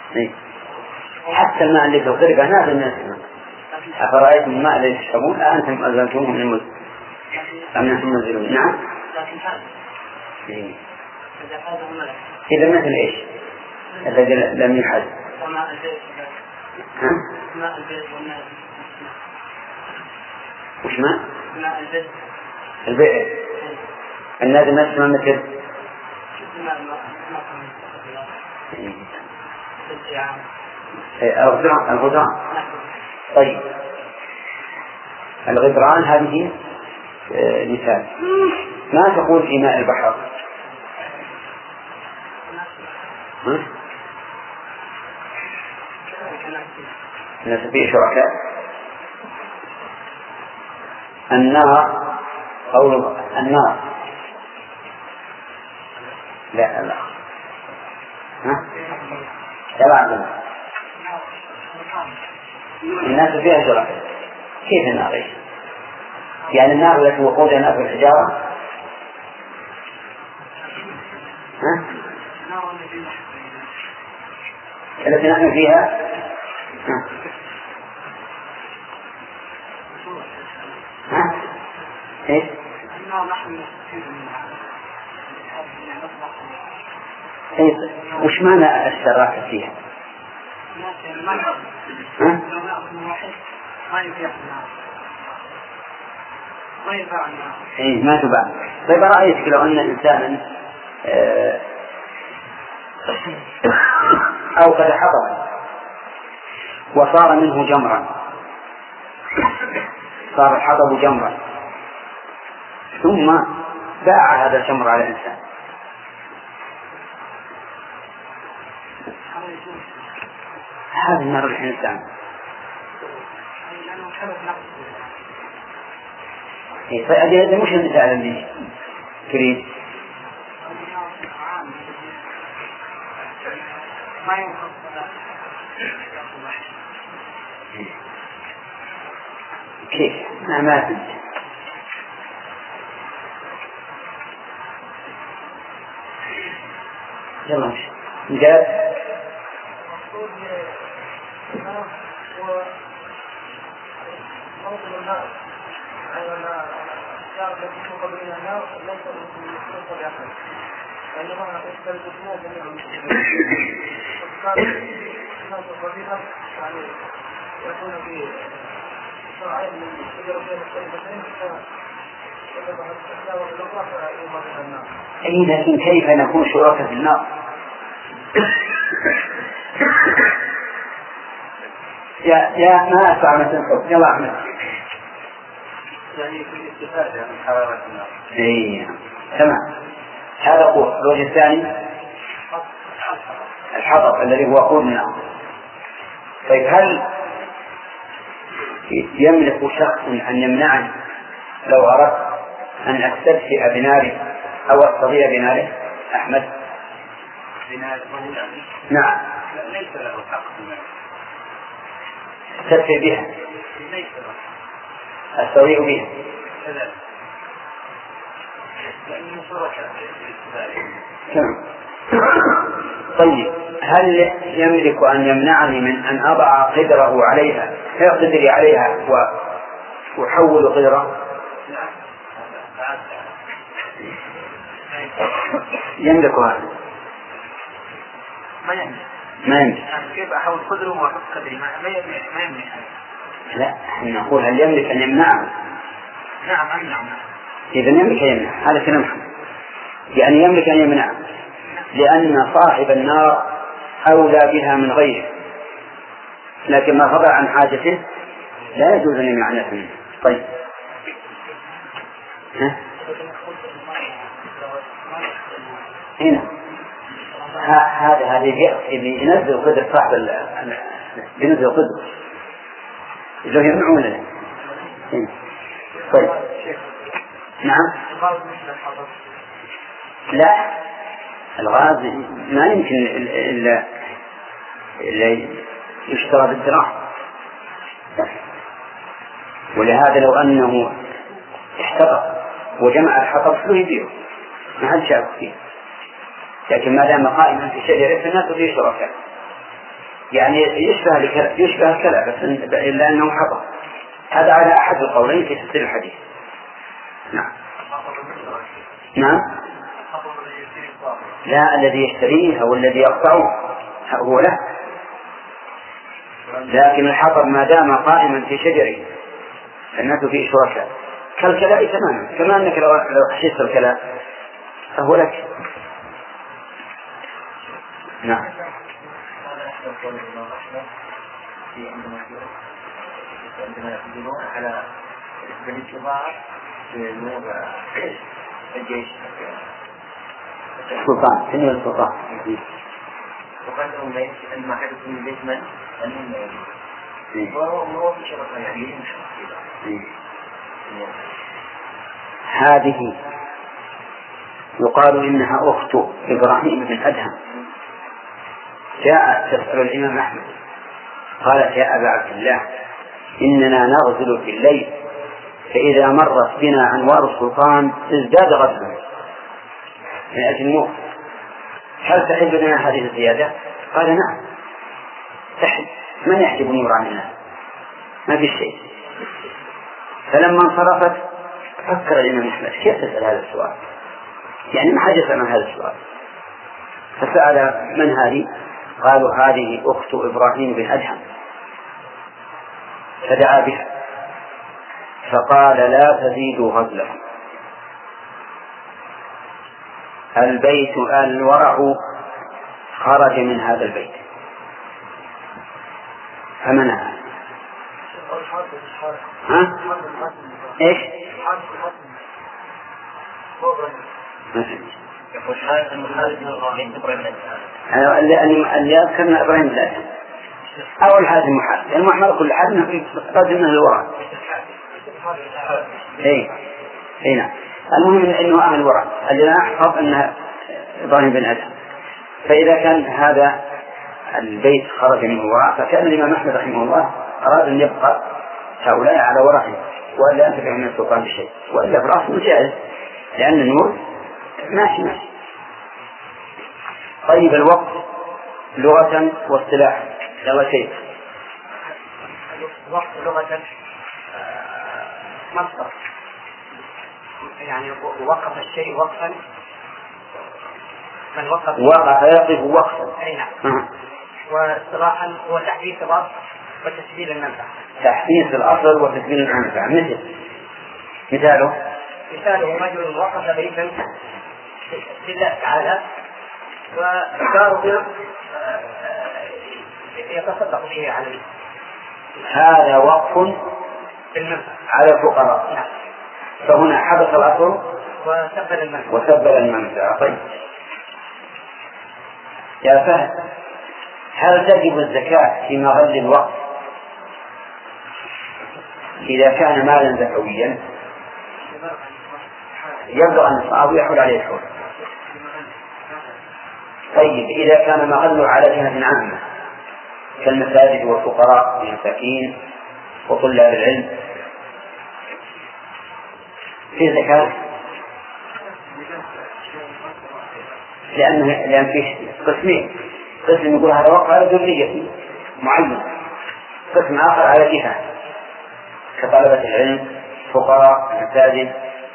حتى الماء اللي في القربة نازل من السماء. أفرأيتم الماء الذي تشربون أأنتم أنزلتموه من المزن أم نحن منزلون؟ نعم. لكن هذا إذا هذا ملك. إذا مثل إيش الذي لم يحد؟ ماء البيت. ها؟ ماء البيت والناس. وش ماء؟ ماء البيت. البئر. النازل من السماء مثل الغدران. الغدران. طيب الغدران هذه مثال. ما تقول في ماء البحر؟ ها؟ الناس فيه شركاء. النار قول النار لا لا ها تبع الناس فيها شركاء. كيف النار؟ يعني النار التي وقودها نار الحجارة. ها التي نحن فيها. ها ها ايش؟ ايه وش معنى الشراكة فيها؟ ها؟ ايه ما تباع. طيب رأيتك لو أن إنسانا اه أوقد حطبا وصار منه جمرا، صار الحطب جمرا ثم باع هذا الجمر على الإنسان، هذا النار الإنسان. فهذا مش المثال اللي تريد. كيف؟ ما ما في. يلا جاء. أي لكن كيف نكون شركاء في النار؟ يا يا ما أسمع ما تنقل يلا أحمد. يعني في الاستفادة من حرارة النار. إيه تمام. هذا هو الوجه الثاني الحطب الذي هو وقود النار. طيب هل يملك شخص أن يمنعني لو أردت أن أستدفئ بناره أو أستضيء بناره؟ أحمد. بنار نعم. ليس له حق بنار. أستدفئ بها. ليس له. أستضيء بها. كذلك. لأنه شركاء. تمام. طيب هل يملك أن يمنعني من أن أضع قدره عليها قدري عليها وأحول قدره؟ يملك هذا؟ ما يملك. ما يملك. كيف أحول قدره وأحط قدري؟ ما يملك. ما يملك. لا نقول هل يملك أن يمنعه؟ نعم أمنع. إذا يملك أن يمنع هذا كلام حق. يعني يملك أن يمنعه لأن صاحب النار أولى بها من غيره، لكن ما خضع عن حاجته لا يجوز أن يمنع نفسه منه. طيب ها؟ هنا هذا هذا ينزل قدر صاحب ال ينزل قدر إذا يمنعون ولا لا؟ طيب نعم. لا الغاز ما يمكن إلا إلا يشترى بالدراهم، ولهذا لو أنه احتفظ وجمع الحطب فله يبيعه ما حد شاف فيه، لكن ما دام قائما في شجرة فالناس فيه شركاء، يعني يشبه يشبه الكلى بس إلا أنه حطب. هذا على أحد القولين في تفسير الحديث. نعم. نعم. لا الذي يشتريه أو الذي يقطعه هو له، لكن الحطب ما دام قائما في شجره فالناس فيه شركاء كالكلاء تماما، كما أنك لو حشيت الكلاء فهو لك. نعم. على الانتظار بنور الجيش السلطان سنة السلطان وقال لهم ليس أن ما حدث من بيتمن أنهم يجب وهو في شرطة يعني مش مشكلة. هذه يقال إنها أخت إبراهيم بن أدهم جاءت تسأل الإمام أحمد قالت يا أبا عبد الله إننا نغزل في الليل فإذا مرت بنا أنوار السلطان ازداد غزلا من أجل النور، هل تحب لنا هذه الزيادة؟ قال نعم تحب، من يحجب النور عن الناس؟ ما في شيء. فلما انصرفت فكر الإمام أحمد كيف تسأل هذا السؤال، يعني ما حدث عن هذا السؤال، فسأل من هذه؟ قالوا هذه أخت إبراهيم بن أدهم، فدعا بها فقال لا تزيدوا غزله، البيت الورع خرج من هذا البيت فمنع. ها؟ ايش؟ اللي يذكرنا ابراهيم بن ادهم اول حاجه المحال المحمل كل حد قد من الورع. اي اي نعم. المهم انه اهل الورع اللي احفظ ان ابراهيم بن ادهم، فاذا كان هذا البيت خرج منه ورع فكان الامام احمد رحمه الله اراد ان يبقى هؤلاء على ورعهم ولا ينتفع من السلطان بشيء، والا في الاصل جائز لان النور ماشي ماشي. طيب الوقت لغة واصطلاحا يلا كيف؟ الوقت لغة مصدر، يعني وقف الشيء وقفا من وقف وقف يقف وقفا. أي نعم. واصطلاحا هو تحديث الأصل وتسجيل المنفعة. تحديث الأصل وتسجيل المنفعة. مثل مثاله مثاله رجل وقف بيتا لله تعالى وجاره يتصدق به عليه، هذا وقف على الفقراء. نعم. فهنا حدث الأصل وسبل المنفعة. وسبل المنفعة. طيب يا فهد، هل تجب الزكاة في مغل الوقف إذا كان مالا زكويا يبلغ النصاب ويحول عليه الحول؟ طيب إذا كان مغل على جهة عامة كالمساجد والفقراء والمساكين وطلاب العلم في زكاة؟ لأنه لأن فيه قسمين، قسم يقول هذا وقف على ذرية معين، قسم آخر على جهة كطلبة العلم فقراء المساجد.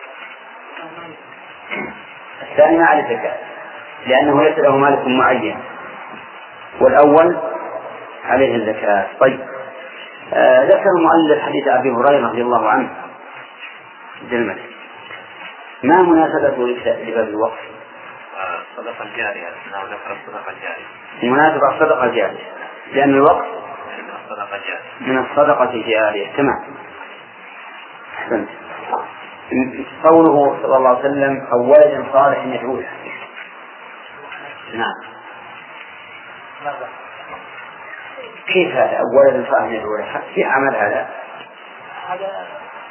الثاني ما عليه زكاة لأنه ليس له مالك معين، والأول عليه الزكاة. طيب آه ذكر المؤلف حديث أبي هريرة رضي الله عنه جل. ما مناسبته لباب الوقف؟ الصدقة الجارية. نعم ذكر الصدقة الجارية. مناسبة الصدقة الجارية لأن الوقف من الصدقة الجارية. من الصدقة الجارية. تمام. أحسنت. قوله صلى الله عليه وسلم أو ولد صالح يدعو له. نعم. كيف هذا أو ولد صالح يدعو له؟ في عمل هذا؟ هذا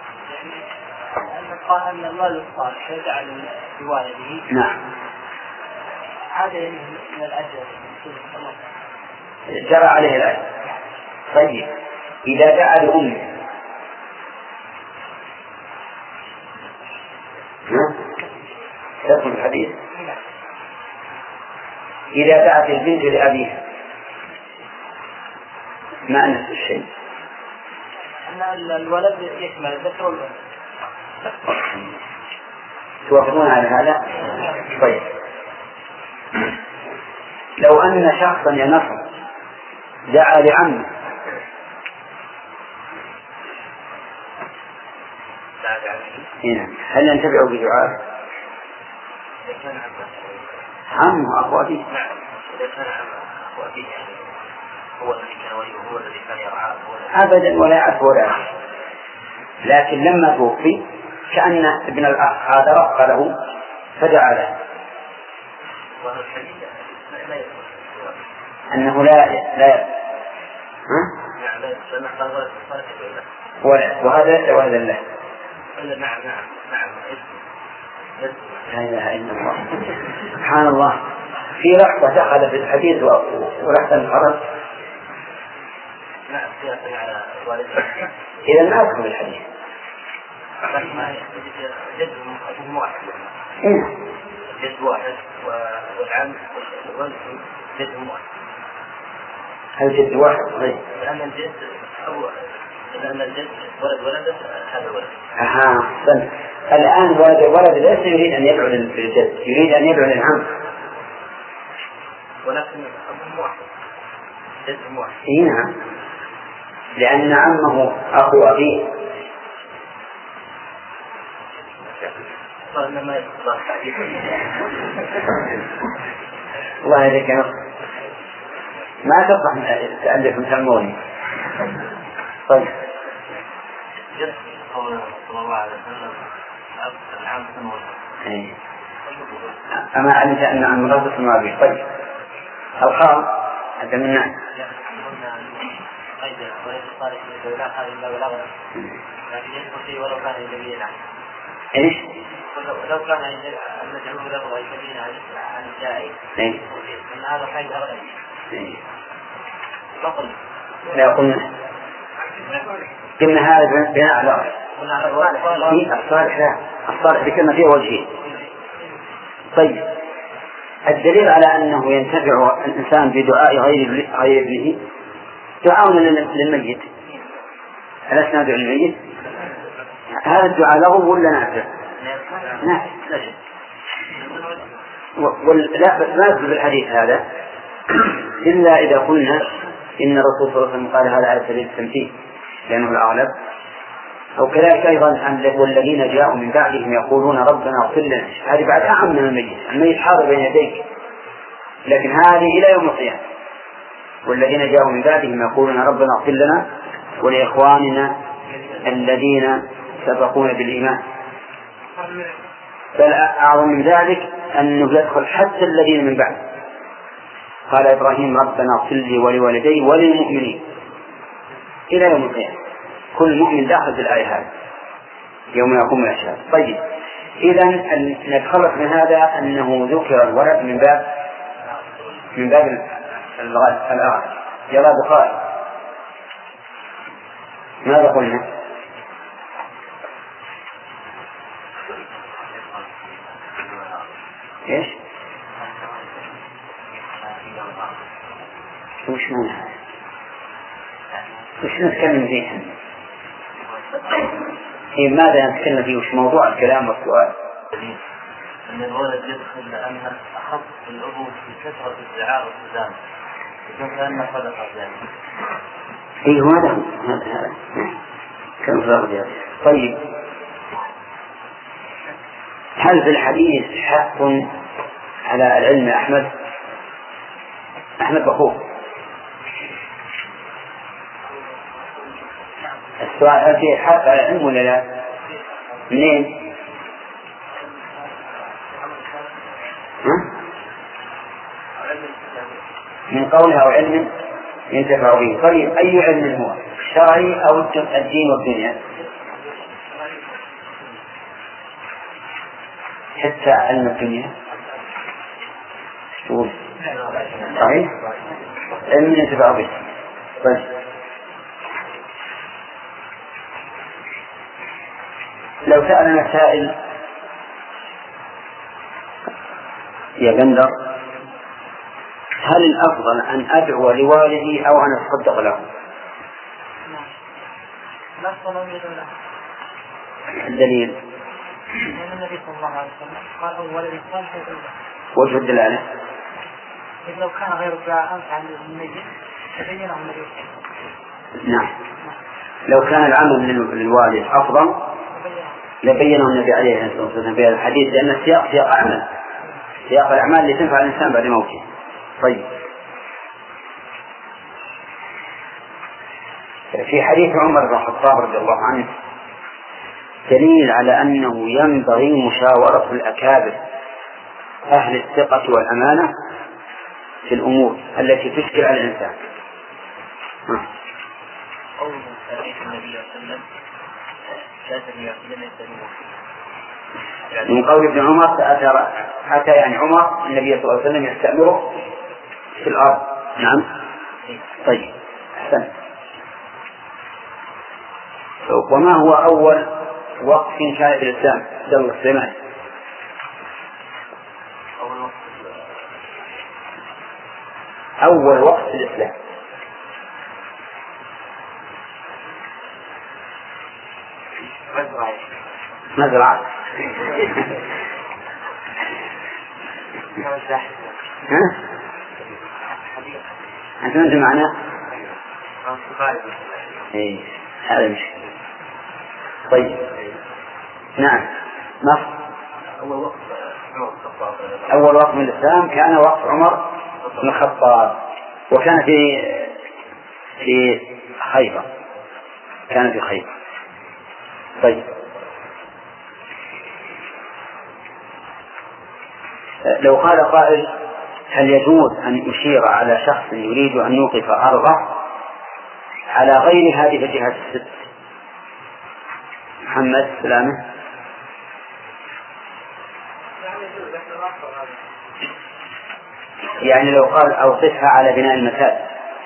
يعني قال أن الولد الصالح يجعل بوالده. نعم. هذا من الأجر جرى عليه الأجر. طيب إذا دعا لأمه تدخل الحديث. إذا دعت البنت لأبيها ما نفس الشيء؟ أن الولد يشمل الذكر والأنثى. توافقون على هذا؟ طيب لو أن شخصا يا نصر دعا لعمه هنا هل ينتفع بدعائه؟ عمه أخو أبيه. نعم إذا كان أخو أبيه هو الذي كان وليه هو الذي كان يرعاه أبدا ولا يعرف ولا يعرف، لكن لما توفي كأن ابن الأخ هذا رق له فدعا له. أنه لا لا ولا وهذا وهذا له. نعم نعم نعم. لا إله إلا الله. سبحان الله. في لحظة دخل في الحديث ولحظة انخرج. نعم سياسي على والده. إذا ما أدخل الحديث. جد واحد. جد واحد والعم والولد جد واحد. هل جد واحد؟ طيب. لأن الجد أو لأن الجد ولد ولد هذا ولد. أها أحسنت. الآن ولد ولد ليس يريد أن يدعو للجد، يريد أن يدعو للعم. ولكن أبو واحد. جد واحد. إيه نعم. لأن عمه أخو أبيه. ما يصلح تعريف. الله يهديك يا نصر. ما تصلح تألف متعموني. طيب. جد قول صلى الله عليه وسلم العام سنوات. إيه. أما علمت أن عن مغضب ما به. طيب. الخام هذا من الناس. قيد وليس صالح للدولة هذا إلا بالأغلب. لكن يدخل فيه ولو كان يجبين عنه. إيش؟ لو كان المجعول له يجبين عن الجائي. إيه. أن هذا قيد أغلب. إيه. بطل. لا قلنا. قلنا هذا بناء على رأي. الصالح لا. الصالح ذكرنا فيه وجهين. طيب. الدليل على أنه ينتفع الإنسان بدعاء غير غير ابنه دعاء للميت. ألسنا ندعو للميت؟ هذا الدعاء له ولا نافع؟ نافع. لا بس ما يثبت الحديث هذا إلا إذا قلنا إن الرسول صلى الله عليه وسلم قال هذا على سبيل التمثيل لأنه الأغلب، أو كذلك أيضا والذين جاءوا من بعدهم يقولون ربنا اغفر لنا، هذه بعد أعم من الميت، الميت حاضر بين يديك، لكن هذه إلى يوم القيامة. والذين جاءوا من بعدهم يقولون ربنا اغفر لنا ولإخواننا الذين سبقونا بالإيمان. بل أعظم من ذلك أنه يدخل حتى الذين من بعد. قال إبراهيم ربنا اغفر لي ولوالدي وللمؤمنين إلى يوم القيامة، كل مؤمن داخل في الآية هذه يوم يقوم الأشهاد. طيب إذن نتخلص من هذا أنه ذكر الولد من باب من باب الأغلب. يلا بخاري ماذا قلنا؟ إيش؟ وش معنى؟ وش نتكلم فيه؟ إيه ماذا نتكلم فيه؟ وش موضوع الكلام والسؤال؟ أن الولد يدخل لأنه أخف الأبو في كثرة الدعاء والسلام، يقول كأنه خلق ذلك. إيه هذا هذا كم فرق. طيب هل في الحديث حق على العلم أحمد؟ أحمد بخور. السؤال هل فيه حق على العلم ولا لا؟ منين؟ من قولها أو علم ينتفع به. طيب أي علم هو؟ الشرعي أو الدين والدنيا؟ حتى علم الدنيا شوف صحيح علم ينتفع به. طيب لو سألنا سائل يا بندر هل الأفضل أن أدعو لوالدي أو أن أتصدق له؟ الدليل النبي صلى الله عليه وسلم قال أول صالح وجه الدلالة لو كان غير الدعاء أنفع للميت تبينه النبي. نعم لو كان العمل للوالد أفضل لبينه النبي عليه الصلاة والسلام في هذا الحديث، لأن السياق سياق أعمال سياق الأعمال اللي تنفع الإنسان بعد موته. طيب في حديث عمر بن الخطاب رضي الله عنه دليل على أنه ينبغي مشاورة الأكابر أهل الثقة والأمانة في الأمور التي تشكل على الإنسان. قول النبي صلى الله عليه وسلم من قول ابن عمر أتى يعني عمر النبي صلى الله عليه وسلم يستأمره في الأرض. نعم طيب أحسن. وما هو أول وقف كان في الإسلام؟ دولة سليمان أول وقت في الإسلام مزرعة ها؟ أنت أنت معنا؟ إيه هذا مش طيب. نعم مصر أول وقت من الإسلام كان وقت عمر بن الخطاب، وكان في في خيبر كان في خيبر. طيب لو قال قائل هل يجوز أن أشير على شخص يريد أن يوقف أرضه على غير هذه الجهات الست؟ محمد سلامة يعني لو قال أوقفها على بناء المساجد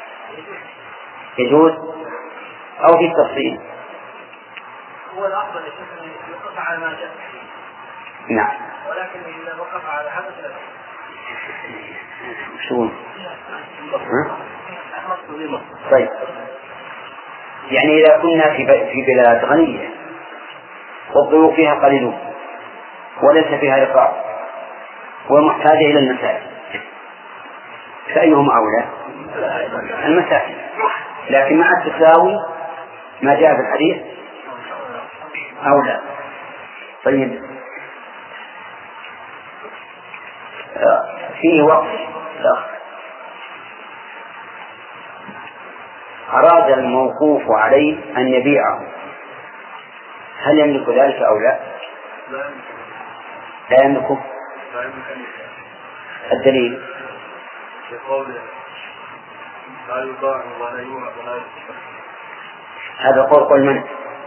يجوز أو في التفصيل؟ هو الأفضل أن يوقف على ما جاء. نعم ولكن إذا وقف على هذا فلا شو طيب يعني إذا كنا في في بلاد غنية والضيوف فيها قليلون وليس فيها رقاب ومحتاجة إلى المساكن، فأيهما أولى؟ المساكن، لكن مع التساوي ما جاء في الحديث أولى. طيب، فيه وقت أراد الموقوف عليه أن يبيعه، هل يملك ذلك أو لا؟ لا يملكه. الدليل هذا قول قول من؟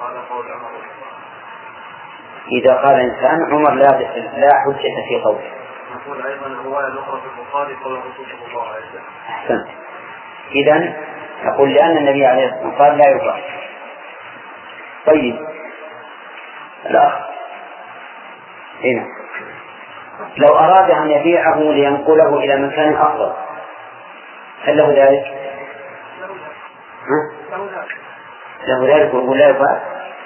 إذا قال إنسان عمر لا لا حجة في قوله. نقول أيضا الرواية الأخرى في البخاري قول الرسول صلى الله عليه وسلم. أحسنت. إذن نقول لأن النبي عليه الصلاة والسلام قال لا يباع. طيب، الأخ هنا لو أراد أن يبيعه لينقله إلى مكان أفضل هل له ذلك؟ ها؟ له ذلك ويقول لا يباع؟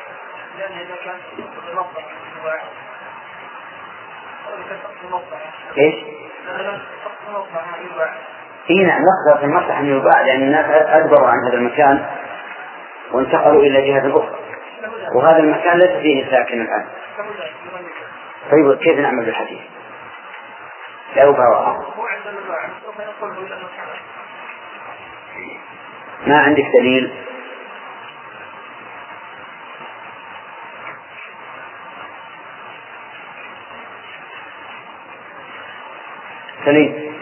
إيش؟ إيه نعم، نقدر في المصلحة أن يباع، لأن الناس أدبروا عن هذا المكان وانتقلوا إلى جهة أخرى، وهذا المكان ليس فيه ساكن الآن. طيب، كيف نعمل بالحديث؟ لا يباع. ما عندك دليل؟ سليم.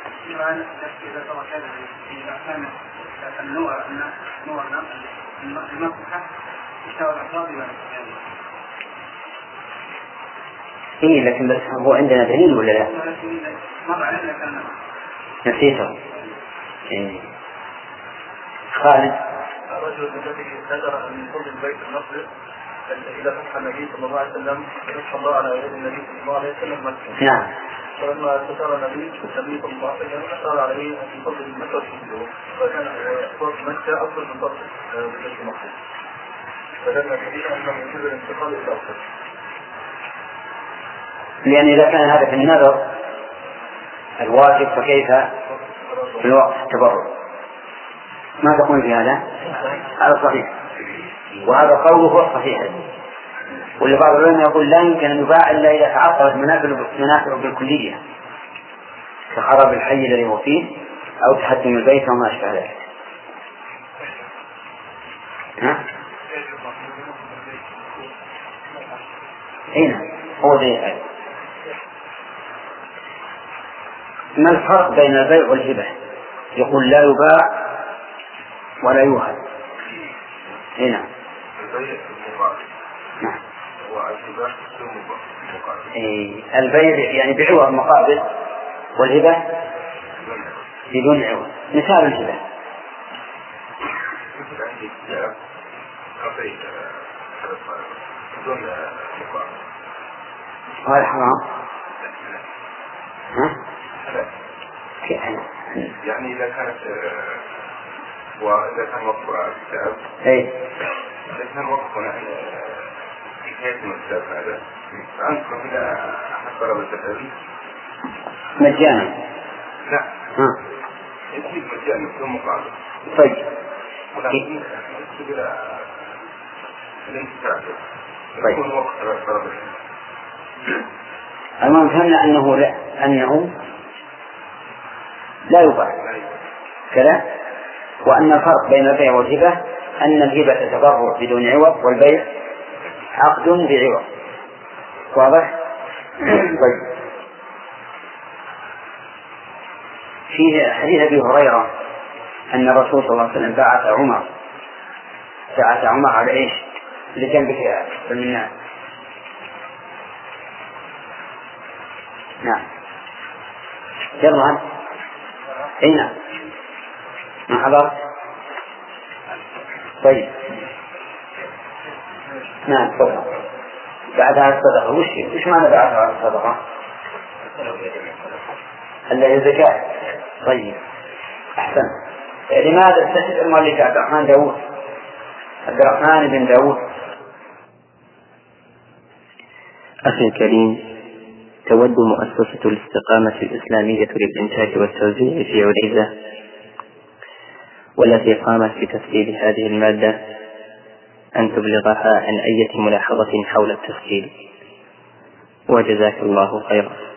إيه، لكن بس هو عندنا دليل ولا لا؟ نسيته. إيه. خالد. الرجل الذي نذر من فضل البيت المقدس إذا فتح النبي صلى الله عليه وسلم فتح الله على يد النبي صلى الله عليه وسلم مكة. نعم. فلما ستر النبي النبي صلى الله عليه وسلم أشار عليه من فضل مكة كله، فكان فرض مكة أفضل من فرض بيت المقدس، فدل النبي أنه يجوز الانتقال إلى الأفضل. لأن إذا كان هذا في النذر الواجب فكيف في الوقت التبرع؟ ما تقول في هذا؟ هذا صحيح، وهذا قوله هو الصحيح. ولبعض العلماء يقول لا يمكن أن يباع إلا إذا تعطلت منافعه بالكلية كخراب الحي الذي هو فيه أو تحتم البيت وما أشبه ذلك. ها؟ هنا هو ذي. ما الفرق بين البيع والهبة؟ يقول لا يباع ولا يوهب. هنا نعم. إيه، البيع يعني بعوض مقابل، والهبة بدون عوض. مثال الهبة هذا حرام. ها؟ يعني إذا كانت وإذا كان وقف الكتاب إيه إذا كان وقفنا حكاية المكتب هذا فأنتم إذا أحد طلب التدريب مجانا. لا ها يجيب مجانا بدون مقابل. طيب ولكن يكتب إلى الانتفاع يكون وقت طلب التدريب. المهم فهمنا أنه لا أنه لا يباع كذا، وأن الفرق بين البيع والهبة أن الهبة تبرع بدون عوض والبيع عقد بعوض. واضح؟ طيب، فيه حديث أبي هريرة أن الرسول صلى الله عليه وسلم بعث عمر بعث عمر على إيش؟ لجنبك بالمنام. نعم يلا هنا ما حضرت. طيب نعم تفضل. بعدها الصدقة وش وش معنى بعدها الصدقة؟ اللي الزكاة. طيب أحسن. لماذا استشهد المؤلف عبد الرحمن داود عبد الرحمن بن داود؟ أخي الكريم، تود مؤسسة الاستقامة الإسلامية للإنتاج والتوزيع في عنيزة والتي قامت بتسجيل هذه المادة أن تبلغها عن أي ملاحظة حول التسجيل، وجزاك الله خيرا.